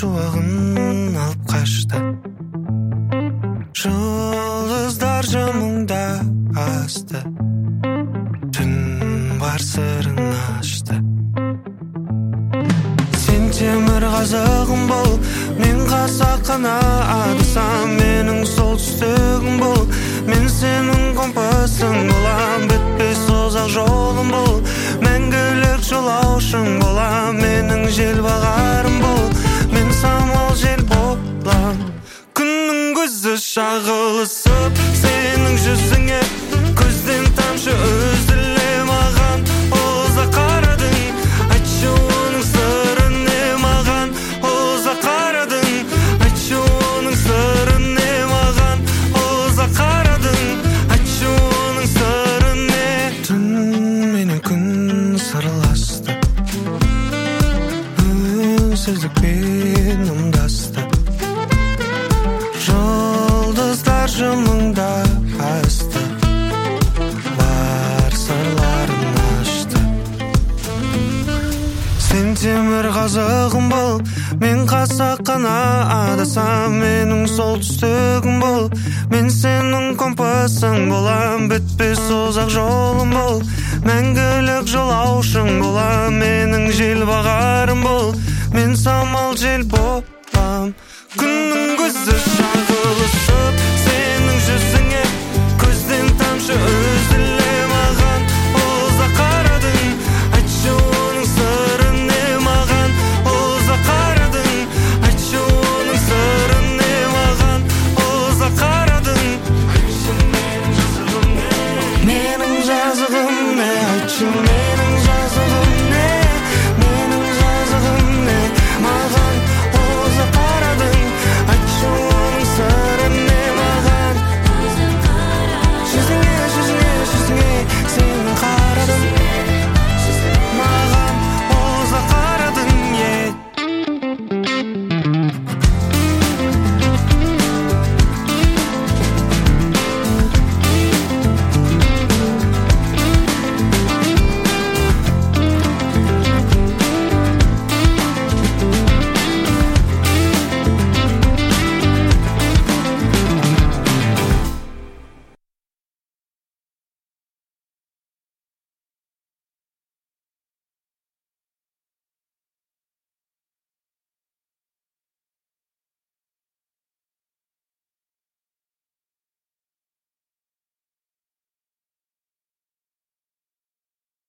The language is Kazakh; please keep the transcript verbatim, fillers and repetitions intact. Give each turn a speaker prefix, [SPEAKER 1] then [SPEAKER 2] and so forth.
[SPEAKER 1] шуағын алып қашты. Жұлдыздар жымыңда асты, түн бар сырын ашты. Сен темір қазығым бол, мен қасақана адасам, менің солтүстігім бол, мен сенің компасың болам. Бітпес ұзақ жолым бол, мәңгілік жолаушың болам. Менің жел бағарым бол, мен самал жел болам. Күннің көзі шағылысып, сенің жүзіңе көзден тамшы үзіле маған. Ұзақ қарадың, айтшы оның сырын не маған. Ұзақ қарадың, айтшы оның сырын не маған. Ұзақ қарадың, айтшы оның сырын не. Түн менен күн сырласты, үнсіздікпен ымдасты. Жұлдыздар жымыңда асты, бар сырларын ашты. Сен темір қазығым бол, мен қасақана адасам, менің солтүстігім бол, мен сенің компасың болам. Бітпес ұзақ жолым бол, мәңгілік жолаушың болам. Менің жел бағарым бол, мен самал жел болам. Күннің көзі